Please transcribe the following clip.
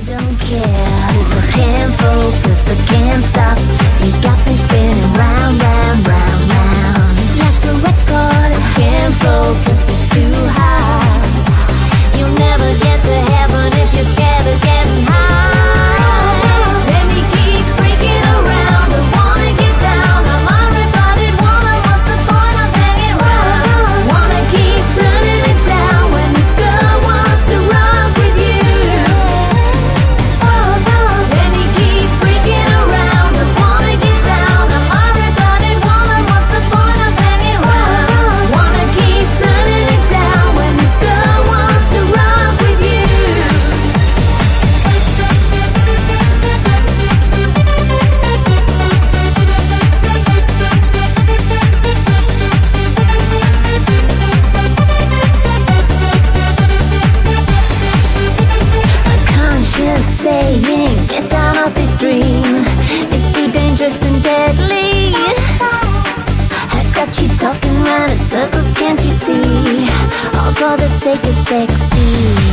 don't care, 'cause I can't focus, I can't stop. You got me spinning round, round, round, round. Like a record, I can't focus, it's too high. You'll never get to heaven if you're scared of getting high. Let me keep freaking around, I wanna get down. I'm a retarded woman, what's the point of hanging round? Wanna keep turning it down when this girl wants to rock with you. Let me keep freaking around, I wanna get down. I'm a retarded woman, what's the point of hanging round? Wanna keep turning it down when this girl wants to rock with you. Conscious saying, get down off this dream. It's too dangerous and deadly. Has got you talking round in circles, can't you see? All for the sake of sexy.